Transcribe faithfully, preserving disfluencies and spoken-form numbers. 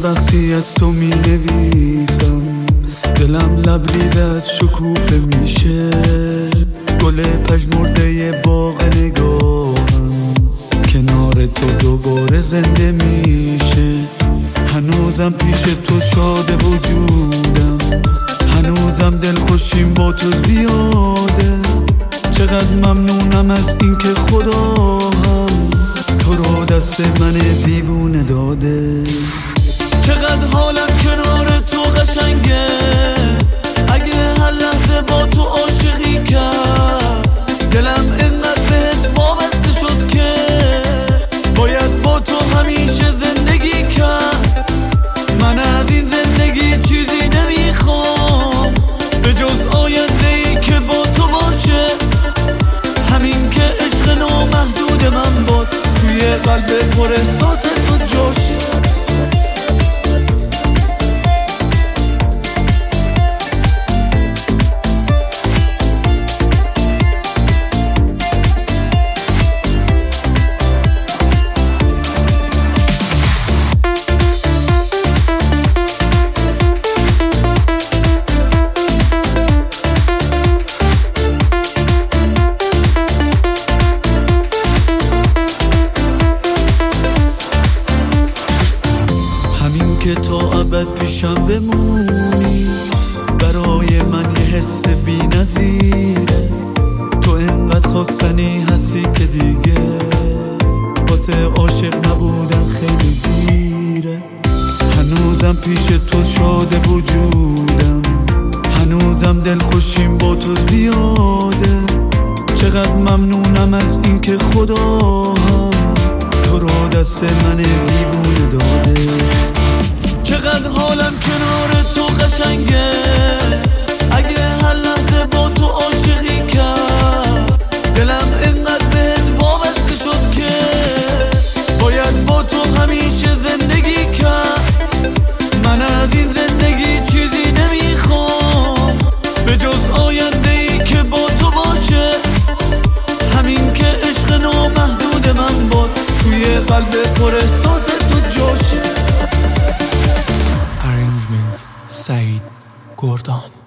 وقتی از تو می نویسم دلم لبریز از شکوفه میشه، گل پژمرده باغ نگاهم کنار تو دوباره زنده میشه. هنوزم پیش تو شاد وجودم، هنوزم دلخوشیم با تو زیاده. چقدر ممنونم از اینکه خدا هم تو رو دست من دیوونه داده. چقدر حالم کنار تو قشنگه، اگه هر لحظه با تو عاشقی کرد دلم اینقدر بهت وابسته شد که باید با تو همیشه زندگی کرد. من از این زندگی چیزی نمیخوام به جز آینده‌ای که با تو باشه، همین که عشق نامحدود من باز توی قلب پر احساس تو جاشه. که تا ابد پیشم بمونی برای من یه حس بی نظیره. تو انقدر خواستنی هستی که دیگه واسه عاشق نبودن خیلی دیره. هنوزم پیش تو شاد وجودم، هنوزم دلخوشیم با تو زیاده. چقدر ممنونم از اینکه خدا هم تو رو دست من دیوونه داده. چقدر حالم کنار تو قشنگه، اگه هر لحظه با تو عاشقی کرد دلم اینقدر بهت وابسته شد که باید با تو همیشه زندگی کرد. من از این زندگی چیزی نمیخوام به جز آینده‌ای که با تو باشه، همین که عشق نامحدود من باز توی قلب پر احساس تو جاشه. Arrangement Said Gordon.